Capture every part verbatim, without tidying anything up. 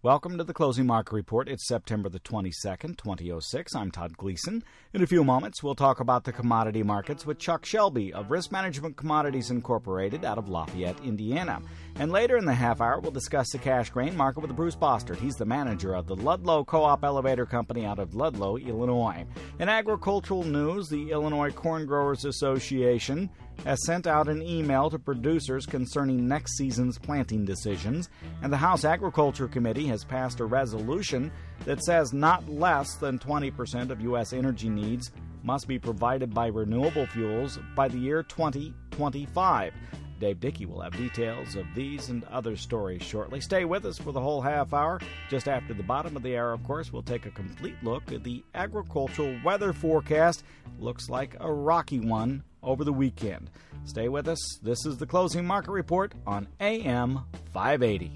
Welcome to the Closing Market Report. It's September the twenty-second, twenty oh six. I'm Todd Gleason. In a few moments, we'll talk about the commodity markets with Chuck Shelby of Risk Management Commodities Incorporated out of Lafayette, Indiana. And later in the half hour, we'll discuss the cash grain market with Bruce Bostard. He's the manager of the Ludlow Co-op Elevator Company out of Ludlow, Illinois. In agricultural news, the Illinois Corn Growers Association has sent out an email to producers concerning next season's planting decisions, and the House Agriculture Committee has passed a resolution that says not less than twenty percent of U S energy needs must be provided by renewable fuels by the year twenty twenty-five. Dave Dickey will have details of these and other stories shortly. Stay with us for the whole half hour. Just after the bottom of the hour, of course, we'll take a complete look at the agricultural weather forecast. Looks like a rocky one over the weekend. Stay with us. This is the Closing Market Report on A M five eighty.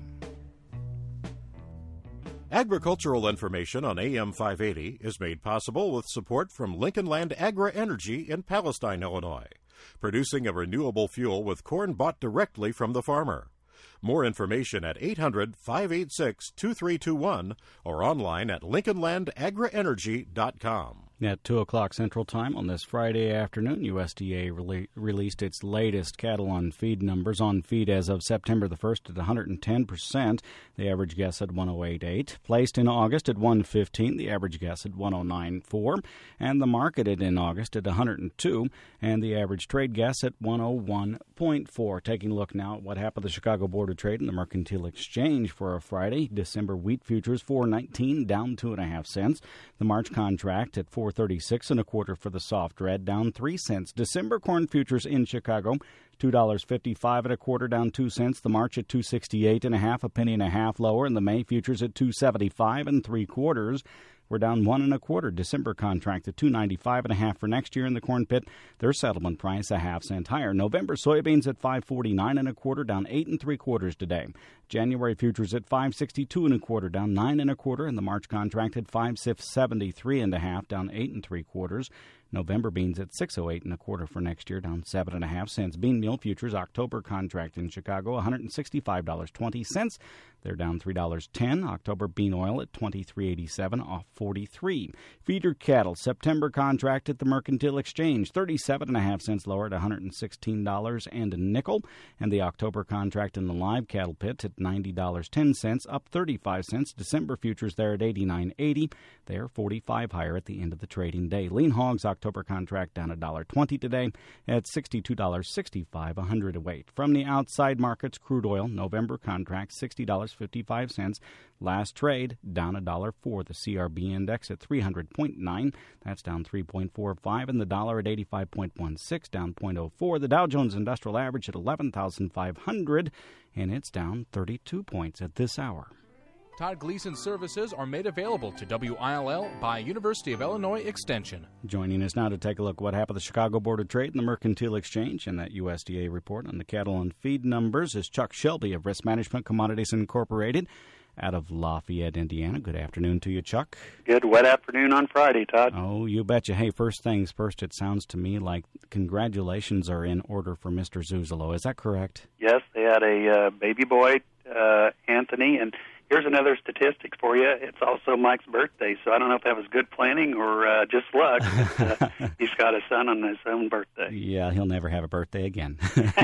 Agricultural information on A M five eighty is made possible with support from Lincoln Land Agri-Energy in Palestine, Illinois, producing a renewable fuel with corn bought directly from the farmer. More information at eight hundred, five eight six, two three two one or online at lincoln land agri energy dot com. At two o'clock Central Time on this Friday afternoon, U S D A rele- released its latest cattle on feed numbers. On feed as of September the first at one hundred ten percent, the average guess at one oh eight point eight. Placed in August at one fifteen, the average guess at one oh nine point four. And the marketed in August at one hundred two, and the average trade guess at one oh one point four. Taking a look now at what happened at the Chicago Board of Trade and the Mercantile Exchange for a Friday. December wheat futures four nineteen, down two and a half cents. The March contract at four thirty-six and a quarter for the soft red, down three cents. December corn futures in Chicago, two dollars fifty-five and a quarter, down two cents. The March at two sixty-eight and a half, a penny and a half lower, and the May futures at two seventy-five and three quarters. We're down one and a quarter. December contract at two ninety-five and a half for next year in the corn pit. Their settlement price a half cent higher. November soybeans at five forty-nine and a quarter, down eight and three quarters today. January futures at five sixty-two and a quarter, down nine and a quarter, and the March contract at five seventy-three and a half, down eight and three quarters. November beans at six oh eight and a quarter for next year, down seven and a half cents. Bean meal futures October contract in Chicago, one hundred sixty-five dollars and twenty cents. They're down three dollars and ten cents. October bean oil at twenty-three eighty-seven, off forty-three. Feeder cattle September contract at the Mercantile Exchange, thirty-seven and a half cents lower at one hundred sixteen dollars and a nickel. And the October contract in the live cattle pit at ninety dollars and ten cents, up thirty-five cents. December futures there at eighty-nine eighty. They are forty-five higher at the end of the trading day. Lean hogs October contract down one dollar and twenty cents today at sixty-two dollars and sixty-five cents a hundredweight. From the outside markets, crude oil November contract sixty dollars and fifty-five cents. Last trade down one dollar for the C R B index at three hundred point nine. That's down three point four five, and the dollar at eighty-five point one six, down zero point zero four. The Dow Jones Industrial Average at eleven thousand five hundred, and it's down thirty-two points at this hour. Todd Gleason services are made available to W I L L by University of Illinois Extension. Joining us now to take a look at what happened at the Chicago Board of Trade and the Mercantile Exchange and that U S D A report on the cattle and feed numbers is Chuck Shelby of Risk Management Commodities Incorporated out of Lafayette, Indiana. Good afternoon to you, Chuck. Good wet afternoon on Friday, Todd. Oh, you betcha. Hey, first things first, it sounds to me like congratulations are in order for Mister Zuzolo. Is that correct? Yes, they had a uh, baby boy, uh, Anthony, and here's another statistic for you. It's also Mike's birthday, so I don't know if that was good planning or uh, just luck. But, uh, he's got a son on his own birthday. Yeah, he'll never have a birthday again.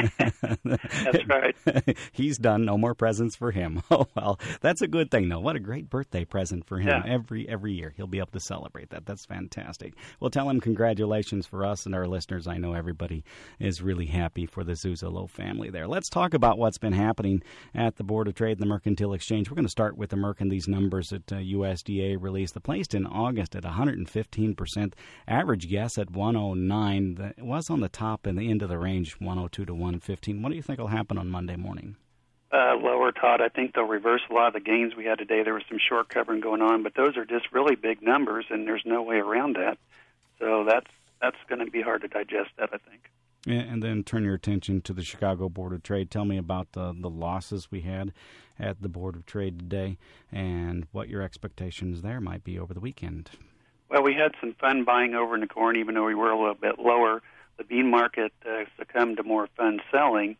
That's right. He's done. No more presents for him. Oh, well, that's a good thing, though. What a great birthday present for him. Yeah. Every every year he'll be able to celebrate that. That's fantastic. Well, tell him congratulations for us and our listeners. I know everybody is really happy for the Zuzolo family there. Let's talk about what's been happening at the Board of Trade and the Mercantile Exchange. We're going to start with the Merc and these numbers that uh, U S D A released. The placed in August at one hundred fifteen percent. Average guess at one oh nine. The, it was on the top and the end of the range, one oh two to one fifteen. What do you think will happen on Monday morning? Uh, lower, Todd. I think they'll reverse a lot of the gains we had today. There was some short covering going on, but those are just really big numbers, and there's no way around that. So that's that's going to be hard to digest, that, I think. And then turn your attention to the Chicago Board of Trade. Tell me about the, the losses we had at the Board of Trade today and what your expectations there might be over the weekend. Well, we had some fun buying over in the corn, even though we were a little bit lower. The bean market uh, succumbed to more fun selling.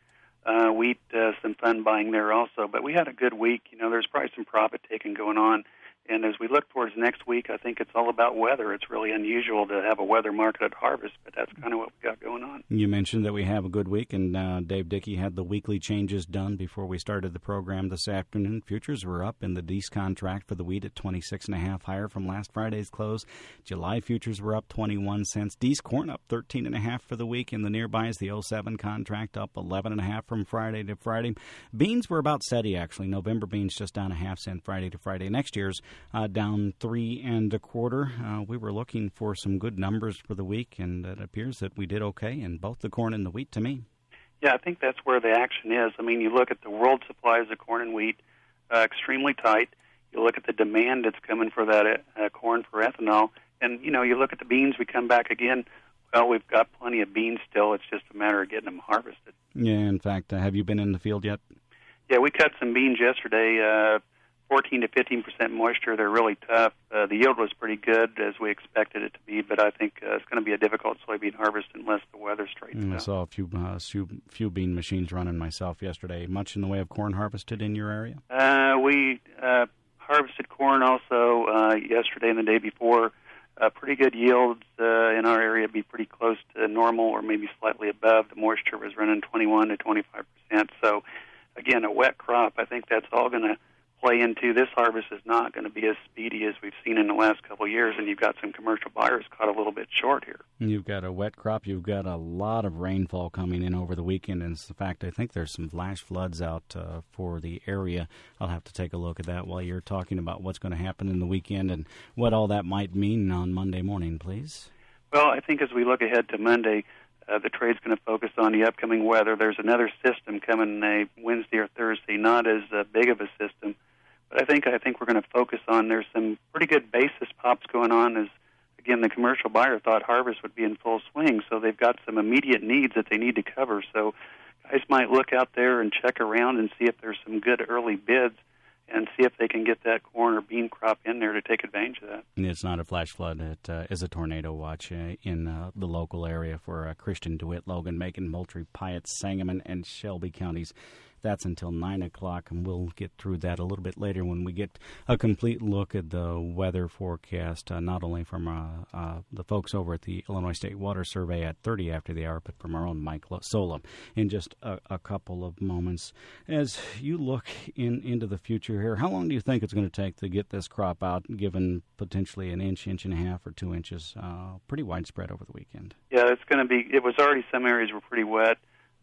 Uh, wheat, uh, some fun buying there also. But we had a good week. You know, there's probably some profit taking going on. And as we look towards next week, I think it's all about weather. It's really unusual to have a weather market at harvest, but that's kind of what we got going on. You mentioned that we have a good week, and uh, Dave Dickey had the weekly changes done before we started the program this afternoon. Futures were up in the Dees contract for the wheat at twenty-six and a half higher from last Friday's close. July futures were up twenty-one cents. Dees corn up thirteen and a half for the week. In the nearbys, the oh seven contract up eleven and a half from Friday to Friday. Beans were about steady, actually. November beans just down a half cent Friday to Friday. Next year's Uh, down three and a quarter. Uh, we were looking for some good numbers for the week, and it appears that we did okay in both the corn and the wheat to me. Yeah, I think that's where the action is. I mean, you look at the world supplies of corn and wheat, uh, extremely tight. You look at the demand that's coming for that uh, corn for ethanol, and, you know, you look at the beans, we come back again. Well, we've got plenty of beans still. It's just a matter of getting them harvested. Yeah, in fact, uh, have you been in the field yet? Yeah, we cut some beans yesterday, uh, fourteen to fifteen percent moisture. They're really tough. Uh, the yield was pretty good as we expected it to be, but I think uh, it's going to be a difficult soybean harvest unless the weather straightens mm, out. I saw a few, uh, few few bean machines running myself yesterday. Much in the way of corn harvested in your area? Uh, we uh, harvested corn also uh, yesterday and the day before. Uh, pretty good yields uh, in our area, be pretty close to normal or maybe slightly above. The moisture was running twenty-one to twenty-five percent. So, again, a wet crop. I think that's all going to play into this harvest is not going to be as speedy as we've seen in the last couple of years, and you've got some commercial buyers caught a little bit short here. You've got a wet crop. You've got a lot of rainfall coming in over the weekend, and in fact, I think there's some flash floods out uh, for the area. I'll have to take a look at that while you're talking about what's going to happen in the weekend and what all that might mean on Monday morning, please. Well, I think as we look ahead to Monday, Uh, the trade's going to focus on the upcoming weather. There's another system coming uh, Wednesday or Thursday, not as uh, big of a system, but I think I think we're going to focus on. There's some pretty good basis pops going on. As again, the commercial buyer thought harvest would be in full swing, so they've got some immediate needs that they need to cover. So guys might look out there and check around and see if there's some good early bids, and see if they can get that corn or bean crop in there to take advantage of that. It's not a flash flood. It uh, is a tornado watch uh, in uh, the local area for uh, Christian, DeWitt, Logan, Macon, Moultrie, Piatt, Sangamon, and Shelby counties. That's until nine o'clock, and we'll get through that a little bit later when we get a complete look at the weather forecast, uh, not only from uh, uh, the folks over at the Illinois State Water Survey at thirty after the hour, but from our own Mike Sola in just a, a couple of moments. As you look in into the future here, how long do you think it's going to take to get this crop out, given potentially an inch, inch and a half, or two inches? Uh, pretty widespread over the weekend. Yeah, it's going to be, it was already, some areas were pretty wet.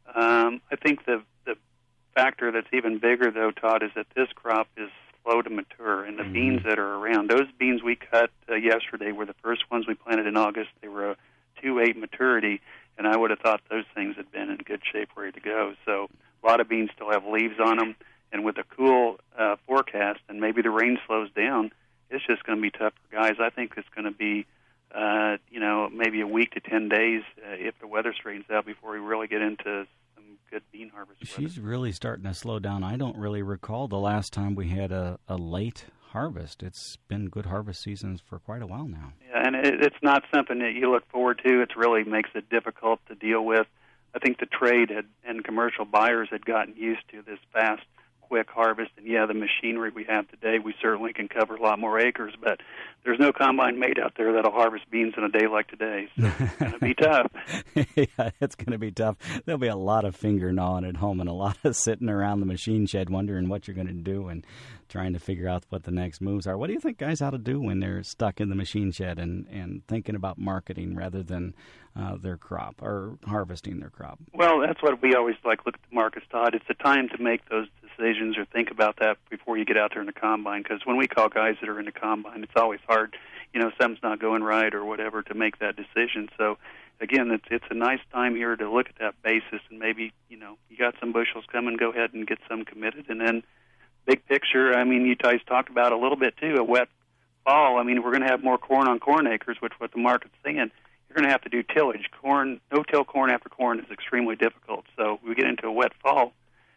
Um, I think the the factor that's even bigger, though, Todd, is that this crop is slow to mature, and the mm-hmm. beans that are around, those beans we cut uh, yesterday were the first ones we planted in August. They were a two eight maturity, and I would have thought those things had been in good shape, ready to go. So a lot of beans still have leaves on them, and with a cool uh, forecast, and maybe the rain slows down, it's just going to be tough for guys. I think it's going to be, uh, you know, maybe a week to ten days uh, if the weather straightens out before we really get into good bean harvest weather. She's really starting to slow down. I don't really recall the last time we had a, a late harvest. It's been good harvest seasons for quite a while now. Yeah, and it, it's not something that you look forward to. It really makes it difficult to deal with. I think the trade had, and commercial buyers had gotten used to this fast, quick harvest. And, yeah, the machinery we have today, we certainly can cover a lot more acres, but there's no combine made out there that'll harvest beans in a day like today. So it's going to be tough. Yeah, it's going to be tough. There'll be a lot of finger gnawing at home and a lot of sitting around the machine shed wondering what you're going to do and trying to figure out what the next moves are. What do you think guys ought to do when they're stuck in the machine shed and, and thinking about marketing rather than uh, their crop or harvesting their crop? Well, that's what we always like, look at the markets, Todd. It's a time to make those decisions or think about that before you get out there in the combine, because when we call guys that are in the combine, it's always hard, you know, something's not going right or whatever to make that decision. So, again, it's it's a nice time here to look at that basis and maybe, you know, you got some bushels coming, go ahead and get some committed. And then big picture, I mean, you guys talked about a little bit, too, a wet fall. I mean, we're going to have more corn on corn acres, which what the market's saying. You're going to have to do tillage. Corn, no-till corn after corn is extremely difficult. So we get into a wet fall,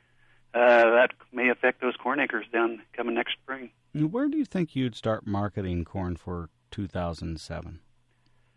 uh, that may affect those corn acres down coming next spring. Where do you think you'd start marketing corn for two thousand seven?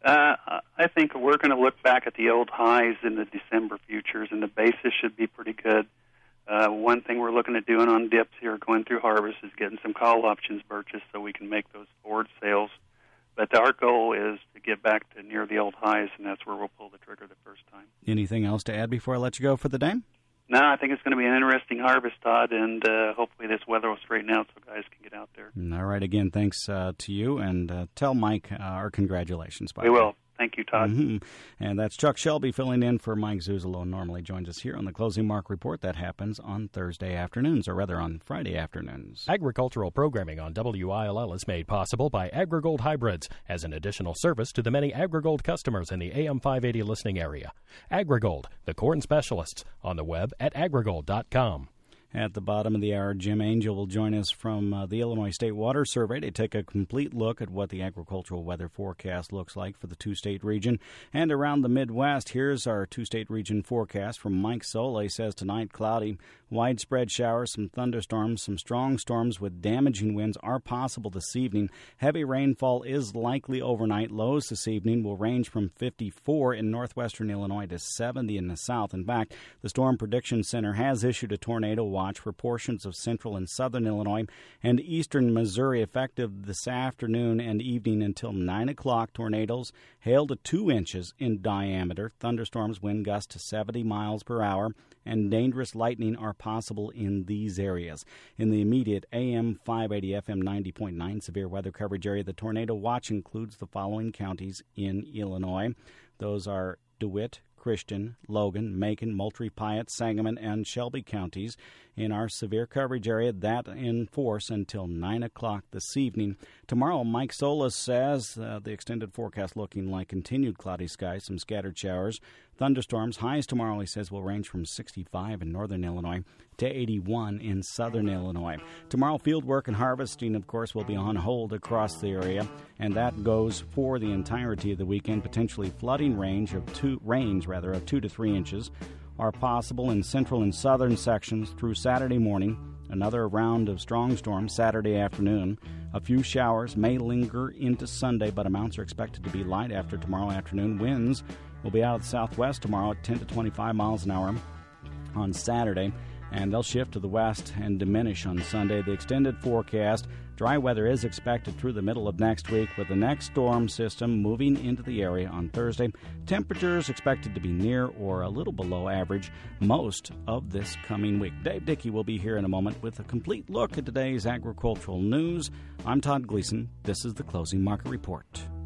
Uh, I think we're going to look back at the old highs in the December futures, and the basis should be pretty good. Uh, one thing we're looking at doing on dips here going through harvest is getting some call options purchased so we can make those forward sales. But our goal is to get back to near the old highs, and that's where we'll pull the trigger the first time. Anything else to add before I let you go for the day? No, I think it's going to be an interesting harvest, Todd, and uh, hopefully this weather will straighten out so guys can get out there. All right, again, thanks uh, to you, and uh, tell Mike uh, our congratulations. By we will. Thank you, Todd. Mm-hmm. And that's Chuck Shelby filling in for Mike Zuzolo, who normally joins us here on the Closing Mark Report. That happens on Thursday afternoons, or rather on Friday afternoons. Agricultural programming on W I L L is made possible by AgriGold Hybrids as an additional service to the many AgriGold customers in the A M five eighty listening area. AgriGold, the corn specialists, on the web at agrigold dot com. At the bottom of the hour, Jim Angel will join us from uh, the Illinois State Water Survey to take a complete look at what the agricultural weather forecast looks like for the two-state region. And around the Midwest, here's our two-state region forecast from Mike Sola. He says tonight, cloudy, widespread showers, some thunderstorms, some strong storms with damaging winds are possible this evening. Heavy rainfall is likely overnight. Lows this evening will range from fifty-four in northwestern Illinois to seventy in the south. In fact, the Storm Prediction Center has issued a tornado watch for portions of central and southern Illinois and eastern Missouri effective this afternoon and evening until nine o'clock. Tornadoes hail to two inches in diameter. Thunderstorms, wind gusts to seventy miles per hour, and dangerous lightning are possible in these areas. In the immediate A M five eighty F M ninety point nine severe weather coverage area, the tornado watch includes the following counties in Illinois. Those are DeWitt, Christian, Logan, Macon, Moultrie, Piatt, Sangamon, and Shelby counties. In our severe coverage area, that in force until nine o'clock this evening. Tomorrow, Mike Solis says uh, the extended forecast looking like continued cloudy skies, some scattered showers, thunderstorms. Highs tomorrow, he says, will range from sixty-five in northern Illinois to eighty-one in southern Illinois. Tomorrow, field work and harvesting, of course, will be on hold across the area, and that goes for the entirety of the weekend. Potentially flooding range of two range rather of two to three inches are possible in central and southern sections through Saturday morning. Another round of strong storms Saturday afternoon. A few showers may linger into Sunday, but amounts are expected to be light after tomorrow afternoon. Winds will be out of the southwest tomorrow at ten to twenty-five miles an hour on Saturday, and they'll shift to the west and diminish on Sunday. The extended forecast, dry weather is expected through the middle of next week, with the next storm system moving into the area on Thursday. Temperatures expected to be near or a little below average most of this coming week. Dave Dickey will be here in a moment with a complete look at today's agricultural news. I'm Todd Gleason. This is the Closing Market Report.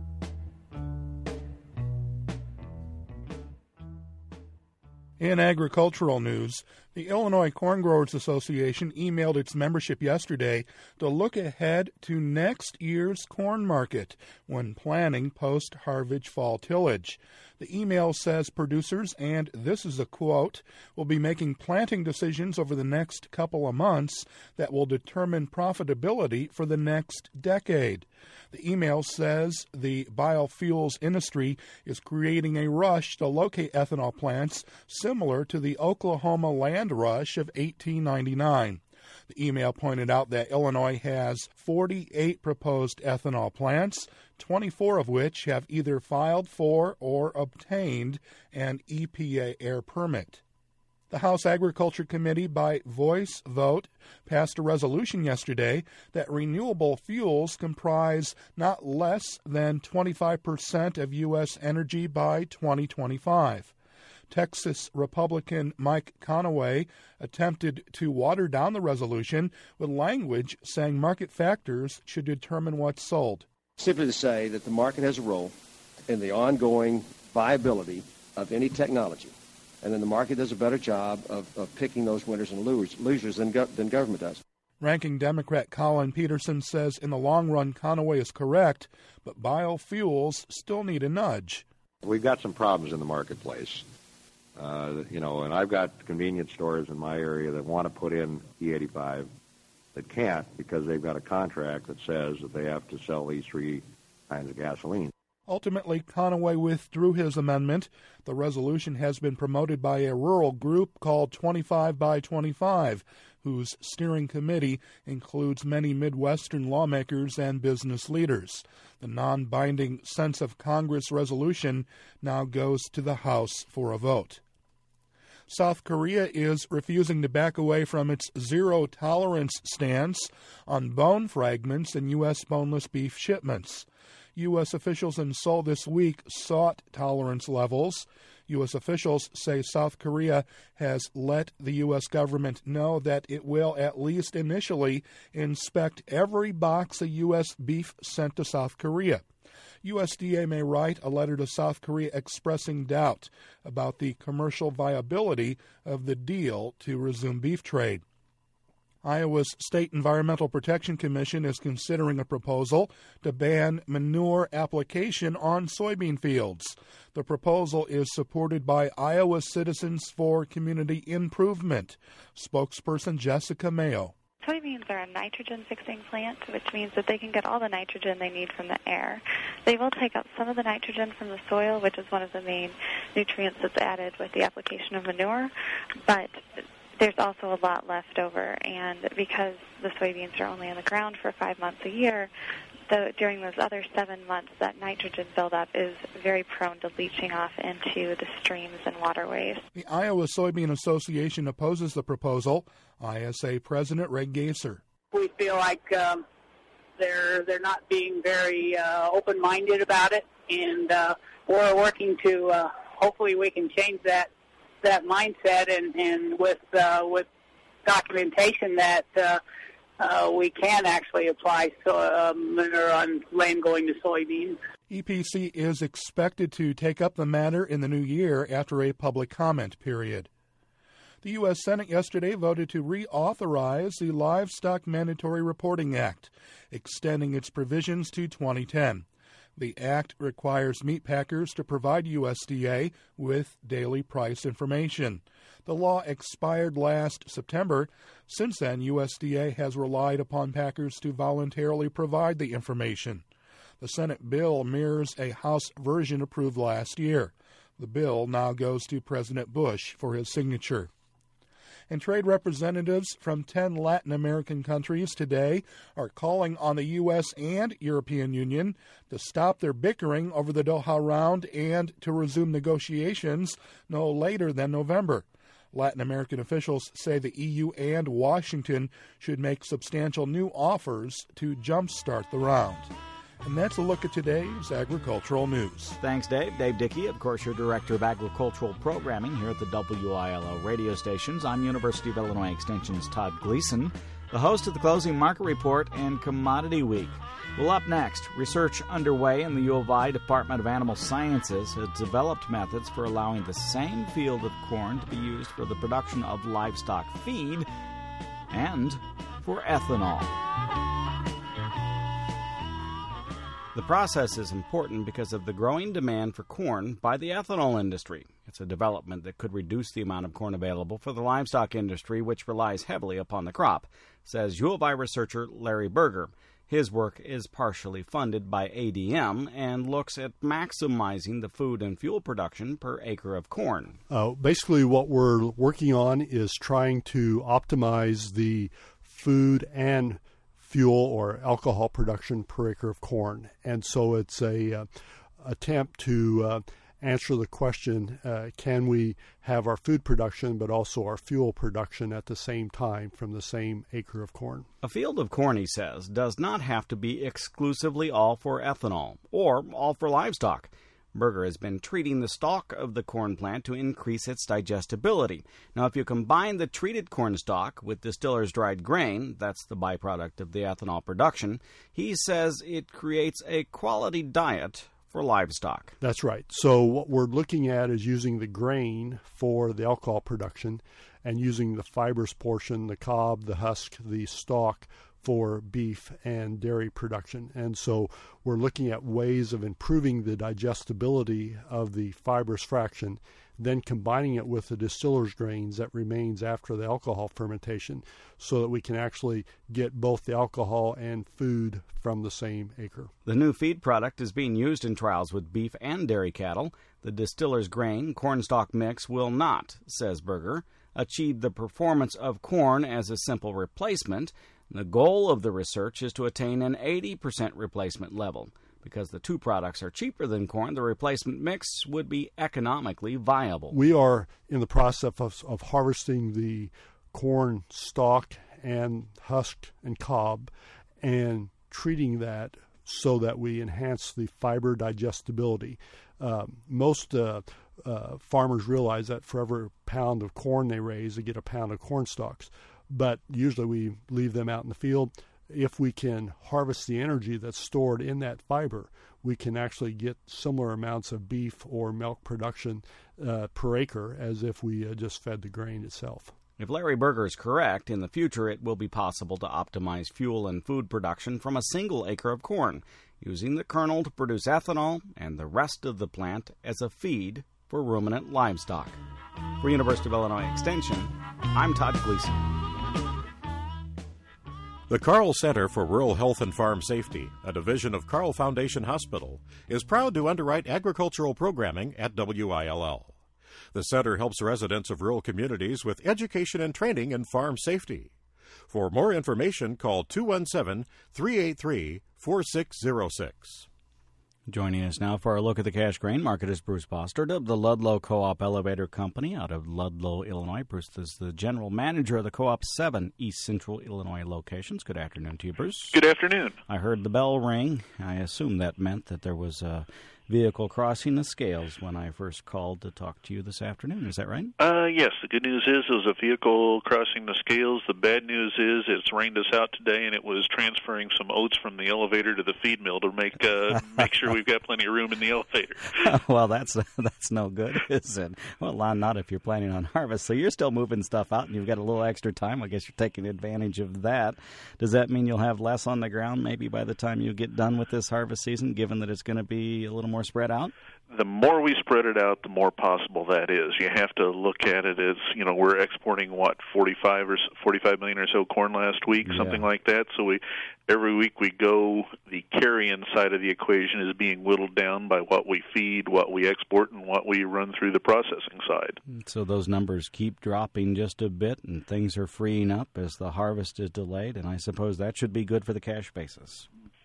In agricultural news, the Illinois Corn Growers Association emailed its membership yesterday to look ahead to next year's corn market when planning post-harvest fall tillage. The email says producers, and this is a quote, will be making planting decisions over the next couple of months that will determine profitability for the next decade. The email says the biofuels industry is creating a rush to locate ethanol plants similar to the Oklahoma land rush of eighteen ninety-nine. The email pointed out that Illinois has forty-eight proposed ethanol plants, twenty-four of which have either filed for or obtained an E P A air permit. The House Agriculture Committee, by voice vote, passed a resolution yesterday that renewable fuels comprise not less than twenty-five percent of U S energy by twenty twenty-five. Texas Republican Mike Conaway attempted to water down the resolution with language saying market factors should determine what's sold. Simply to say that the market has a role in the ongoing viability of any technology, and then the market does a better job of, of picking those winners and losers than, go, than government does. Ranking Democrat Colin Peterson says in the long run Conaway is correct, but biofuels still need a nudge. We've got some problems in the marketplace. Uh, you know, and I've got convenience stores in my area that want to put in E eighty-five that can't because they've got a contract that says that they have to sell these three kinds of gasoline. Ultimately, Conaway withdrew his amendment. The resolution has been promoted by a rural group called twenty-five by twenty-five. whose steering committee includes many Midwestern lawmakers and business leaders. The non-binding sense of Congress resolution now goes to the House for a vote. South Korea is refusing to back away from its zero-tolerance stance on bone fragments in U S boneless beef shipments. U S officials in Seoul this week sought tolerance levels. U S officials say South Korea has let the U S government know that it will, at least initially, inspect every box of U S beef sent to South Korea. U S D A may write a letter to South Korea expressing doubt about the commercial viability of the deal to resume beef trade. Iowa's State Environmental Protection Commission is considering a proposal to ban manure application on soybean fields. The proposal is supported by Iowa Citizens for Community Improvement. Spokesperson Jessica Mayo. Soybeans are a nitrogen-fixing plant, which means that they can get all the nitrogen they need from the air. They will take up some of the nitrogen from the soil, which is one of the main nutrients that's added with the application of manure, but there's also a lot left over, and because the soybeans are only in the ground for five months a year, the, during those other seven months, that nitrogen buildup is very prone to leaching off into the streams and waterways. The Iowa Soybean Association opposes the proposal. I S A President Reg Gaser. We feel like um, they're they're not being very uh, open-minded about it, and uh, we're working to uh, hopefully we can change that that mindset, and, and with uh, with documentation that uh, uh, we can actually apply so, uh, manure on land going to soybeans. E P C is expected to take up the matter in the new year after a public comment period. The U S Senate yesterday voted to reauthorize the Livestock Mandatory Reporting Act, extending its provisions to twenty ten. The act requires meat packers to provide U S D A with daily price information. The law expired last September. Since then, U S D A has relied upon packers to voluntarily provide the information. The Senate bill mirrors a House version approved last year. The bill now goes to President Bush for his signature. And trade representatives from ten Latin American countries today are calling on the U S and European Union to stop their bickering over the Doha round and to resume negotiations no later than November. Latin American officials say the E U and Washington should make substantial new offers to jumpstart the round. And that's a look at today's agricultural news. Thanks, Dave. Dave Dickey, of course, your Director of Agricultural Programming here at the W I L O radio stations. I'm University of Illinois Extension's Todd Gleason, the host of the Closing Market Report and Commodity Week. Well, up next, research underway in the U of I Department of Animal Sciences has developed methods for allowing the same field of corn to be used for the production of livestock feed and for ethanol. The process is important because of the growing demand for corn by the ethanol industry. It's a development that could reduce the amount of corn available for the livestock industry, which relies heavily upon the crop, says U of I researcher Larry Berger. His work is partially funded by A D M and looks at maximizing the food and fuel production per acre of corn. Uh, basically, what we're working on is trying to optimize the food and fuel or alcohol production per acre of corn. And so it's a uh, attempt to uh, answer the question, uh, can we have our food production but also our fuel production at the same time from the same acre of corn? A field of corn, he says, does not have to be exclusively all for ethanol or all for livestock. Berger has been treating the stalk of the corn plant to increase its digestibility. Now, if you combine the treated corn stalk with distiller's dried grain, that's the byproduct of the ethanol production, he says it creates a quality diet for livestock. That's right. So what we're looking at is using the grain for the alcohol production and using the fibrous portion, the cob, the husk, the stalk, for beef and dairy production. And so we're looking at ways of improving the digestibility of the fibrous fraction, then combining it with the distiller's grains that remains after the alcohol fermentation so that we can actually get both the alcohol and food from the same acre. The new feed product is being used in trials with beef and dairy cattle. The distiller's grain cornstalk mix will not, says Berger. achieve the performance of corn as a simple replacement. The goal of the research is to attain an eighty percent replacement level. Because the two products are cheaper than corn, the replacement mix would be economically viable. We are in the process of, of harvesting the corn stalk and husk and cob and treating that so that we enhance the fiber digestibility. Uh, most uh, uh, farmers realize that for every pound of corn they raise, they get a pound of corn stalks. But usually we leave them out in the field. If we can harvest the energy that's stored in that fiber, we can actually get similar amounts of beef or milk production uh, per acre as if we uh, just fed the grain itself. If Larry Berger is correct, in the future it will be possible to optimize fuel and food production from a single acre of corn, using the kernel to produce ethanol and the rest of the plant as a feed for ruminant livestock. For University of Illinois Extension, I'm Todd Gleason. The Carle Center for Rural Health and Farm Safety, a division of Carle Foundation Hospital, is proud to underwrite agricultural programming at W I L L. The center helps residents of rural communities with education and training in farm safety. For more information, call two one seven, three eight three, four six zero six. Joining us now for our look at the cash grain market is Bruce Bostard of the Ludlow Co-op Elevator Company out of Ludlow, Illinois. Bruce is the general manager of the Co-op's seven East Central Illinois locations. Good afternoon to you, Bruce. Good afternoon. I heard the bell ring. I assume that meant that there was a vehicle crossing the scales when I first called to talk to you this afternoon. Is that right? Uh, yes. The good news is it was a vehicle crossing the scales. The bad news is it's rained us out today, and it was transferring some oats from the elevator to the feed mill to make uh, make sure we've got plenty of room in the elevator. Well, that's that's no good, is it? Well, not if you're planning on harvest. So you're still moving stuff out, and you've got a little extra time. I guess you're taking advantage of that. Does that mean you'll have less on the ground maybe by the time you get done with this harvest season, given that it's going to be a little more spread out? The more we spread it out, the more possible that is. You have to look at it as, you know, we're exporting, what, forty-five or forty-five million or so corn last week, yeah. something like that. So we every week we go, the carry-in side of the equation is being whittled down by what we feed, what we export, and what we run through the processing side. So those numbers keep dropping just a bit, and things are freeing up as the harvest is delayed, and I suppose that should be good for the cash basis.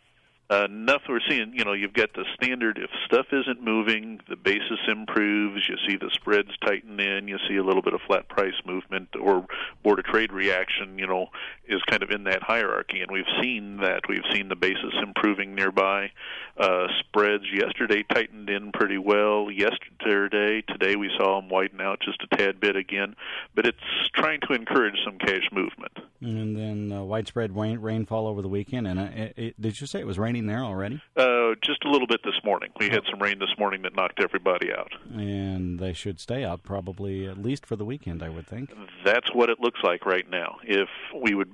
Uh, enough we're seeing, you know, you've got the standard, if stuff isn't moving, the basis improves, you see the spreads tighten in, you see a little bit of flat price movement or Board of Trade reaction, you know, is kind of in that hierarchy, and we've seen that. We've seen the basis improving nearby. Uh, spreads yesterday tightened in pretty well. Yesterday, today we saw them widen out just a tad bit again, but it's trying to encourage some cash movement. And then uh, widespread rain, rainfall over the weekend, and uh, it, it, did you say it was raining there already? Uh, just a little bit this morning. We had some rain this morning that knocked everybody out. And they should stay out probably at least for the weekend, I would think. That's what it looks like right now. If we would,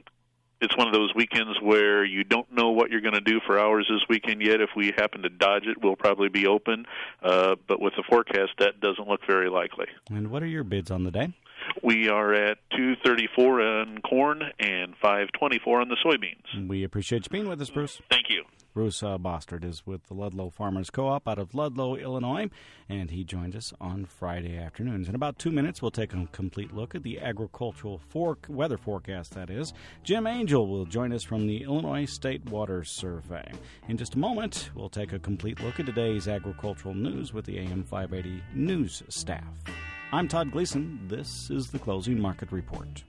it's one of those weekends where you don't know what you're going to do for hours this weekend yet. If we happen to dodge it, we'll probably be open. Uh, but with the forecast, that doesn't look very likely. And what are your bids on the day? We are at two thirty-four on corn and five twenty-four on the soybeans. We appreciate you being with us, Bruce. Thank you. Bruce uh, Bostard is with the Ludlow Farmers Co-op out of Ludlow, Illinois, and he joined us on Friday afternoons. In about two minutes, we'll take a complete look at the agricultural for- weather forecast, that is. Jim Angel will join us from the Illinois State Water Survey. In just a moment, we'll take a complete look at today's agricultural news with the A M five eighty news staff. I'm Todd Gleason. This is the Closing Market Report.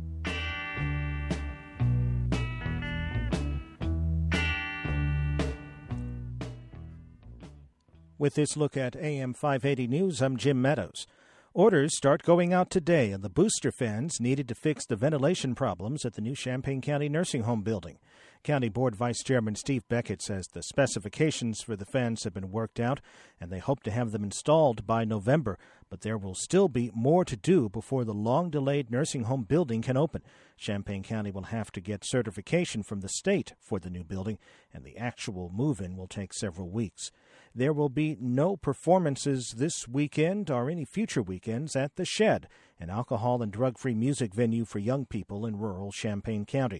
With this look at A M five eighty News, I'm Jim Meadows. Orders start going out today, and the booster fans needed to fix the ventilation problems at the new Champaign County Nursing Home building. County Board Vice Chairman Steve Beckett says the specifications for the fans have been worked out, and they hope to have them installed by November. But there will still be more to do before the long-delayed nursing home building can open. Champaign County will have to get certification from the state for the new building, and the actual move-in will take several weeks. There will be no performances this weekend or any future weekends at The Shed, an alcohol and drug-free music venue for young people in rural Champaign County.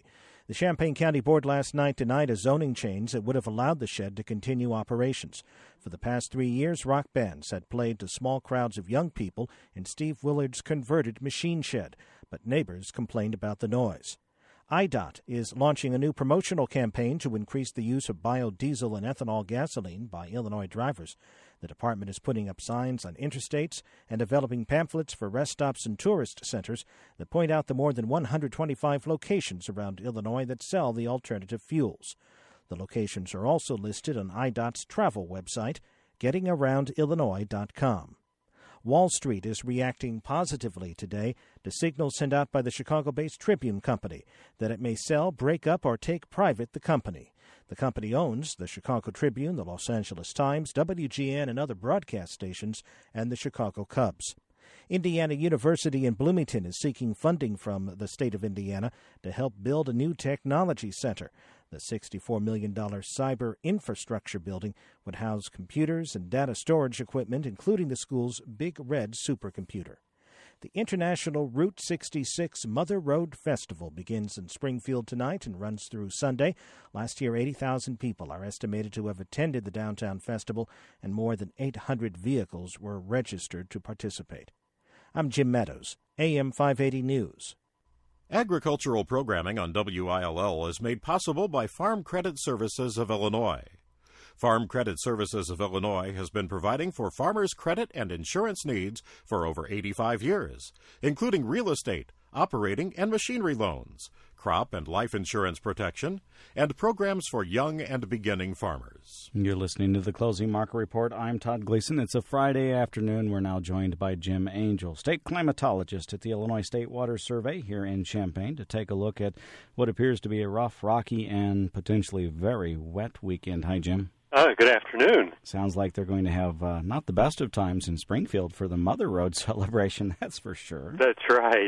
The Champaign County Board last night denied a zoning change that would have allowed the shed to continue operations. For the past three years, rock bands had played to small crowds of young people in Steve Willard's converted machine shed, but neighbors complained about the noise. I D O T is launching a new promotional campaign to increase the use of biodiesel and ethanol gasoline by Illinois drivers. The department is putting up signs on interstates and developing pamphlets for rest stops and tourist centers that point out the more than one hundred twenty-five locations around Illinois that sell the alternative fuels. The locations are also listed on I D O T's travel website, getting around illinois dot com. Wall Street is reacting positively today to signals sent out by the Chicago-based Tribune Company that it may sell, break up, or take private the company. The company owns the Chicago Tribune, the Los Angeles Times, W G N and other broadcast stations, and the Chicago Cubs. Indiana University in Bloomington is seeking funding from the state of Indiana to help build a new technology center. The sixty-four million dollars cyber infrastructure building would house computers and data storage equipment, including the school's Big Red supercomputer. The International Route sixty-six Mother Road Festival begins in Springfield tonight and runs through Sunday. Last year, eighty thousand people are estimated to have attended the downtown festival, and more than eight hundred vehicles were registered to participate. I'm Jim Meadows, A M five eighty News. Agricultural programming on W I L L is made possible by Farm Credit Services of Illinois. Farm Credit Services of Illinois has been providing for farmers' credit and insurance needs for over eighty-five years, including real estate, operating and machinery loans, crop and life insurance protection, and programs for young and beginning farmers. You're listening to the Closing Market Report. I'm Todd Gleason. It's a Friday afternoon. We're now joined by Jim Angel, state climatologist at the Illinois State Water Survey here in Champaign, to take a look at what appears to be a rough, rocky, and potentially very wet weekend. Hi, Jim. Uh, good afternoon. Sounds like they're going to have uh, not the best of times in Springfield for the Mother Road celebration, that's for sure. That's right.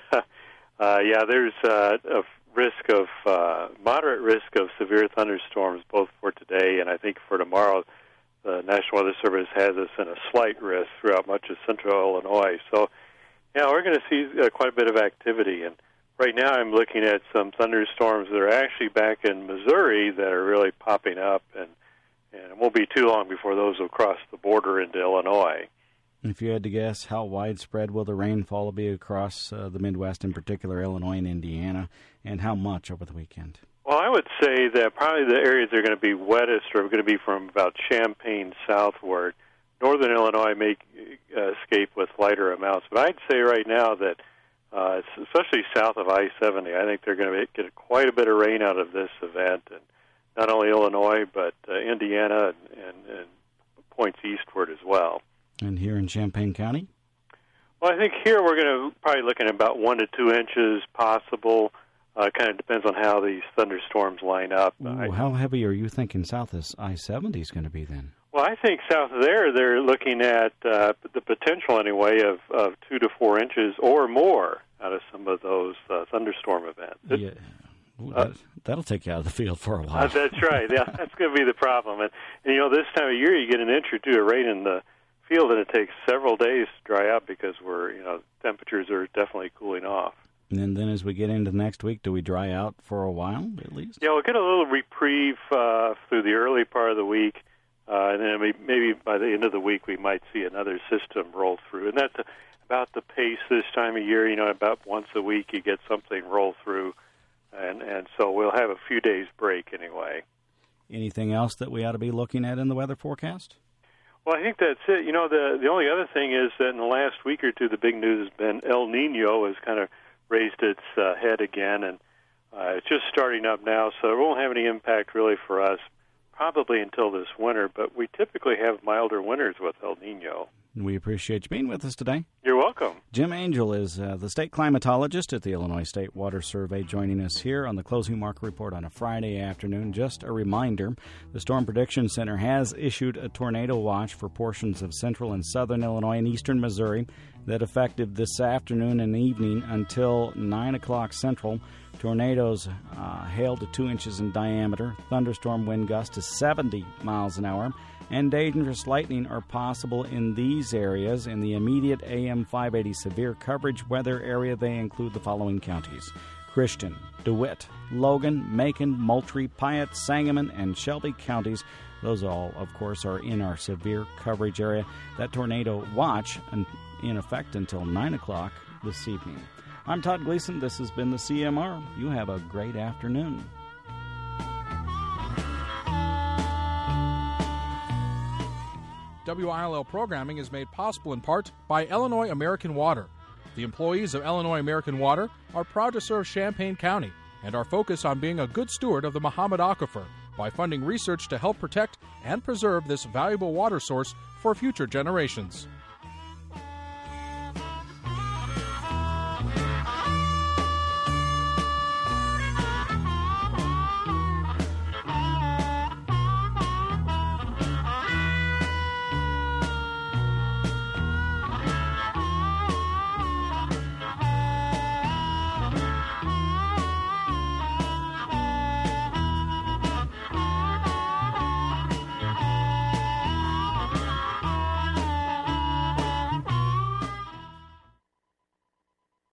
uh, yeah, there's uh, a risk of, uh, moderate risk of severe thunderstorms both for today and I think for tomorrow. The National Weather Service has us in a slight risk throughout much of central Illinois. So, yeah, we're going to see uh, quite a bit of activity. And right now I'm looking at some thunderstorms that are actually back in Missouri that are really popping up, and And it won't be too long before those will cross the border into Illinois. If you had to guess, how widespread will the rainfall be across uh, the Midwest, in particular Illinois and Indiana, and how much over the weekend? Well, I would say that probably the areas that are going to be wettest are going to be from about Champaign southward. Northern Illinois may uh, escape with lighter amounts, but I'd say right now that, uh, especially south of I seventy, I think they're going to get quite a bit of rain out of this event, and not only Illinois, but uh, Indiana and, and, and points eastward as well. And here in Champaign County? Well, I think here we're going to probably looking at about one to two inches possible. Uh, kind of depends on how these thunderstorms line up. Ooh, I, how heavy are you thinking south of I seventy is going to be then? Well, I think south of there, they're looking at uh, the potential anyway of, of two to four inches or more out of some of those uh, thunderstorm events. It, yeah. Ooh, that, that'll take you out of the field for a while. Uh, that's right. Yeah, that's going to be the problem. And, and, you know, this time of year you get an inch or two of rain in the field, and it takes several days to dry up because we're, you know, temperatures are definitely cooling off. And then as we get into next week, do we dry out for a while at least? Yeah, we'll get a little reprieve uh, through the early part of the week, uh, and then maybe by the end of the week we might see another system roll through. And that's about the pace this time of year. You know, about once a week you get something roll through. And and so we'll have a few days break anyway. Anything else that we ought to be looking at in the weather forecast? Well, I think that's it. You know, the the only other thing is that in the last week or two, the big news has been El Nino has kind of raised its uh, head again, and uh, it's just starting up now, so it won't have any impact really for us probably until this winter, but we typically have milder winters with El Nino. We appreciate you being with us today. You're welcome. Jim Angel is uh, the state climatologist at the Illinois State Water Survey, joining us here on the Closing Market Report on a Friday afternoon. Just a reminder, the Storm Prediction Center has issued a tornado watch for portions of central and southern Illinois and eastern Missouri that effective this afternoon and evening until nine o'clock Central. Tornadoes uh, hail to two inches in diameter, thunderstorm wind gusts to seventy miles an hour, and dangerous lightning are possible in these areas. In the immediate A M five eighty severe coverage weather area, they include the following counties: Christian, DeWitt, Logan, Macon, Moultrie, Piatt, Sangamon, and Shelby counties. Those all, of course, are in our severe coverage area. That tornado watch in effect until nine o'clock this evening. I'm Todd Gleason. This has been the C M R. You have a great afternoon. W I L L programming is made possible in part by Illinois American Water. The employees of Illinois American Water are proud to serve Champaign County and are focused on being a good steward of the Muhammad Aquifer by funding research to help protect and preserve this valuable water source for future generations.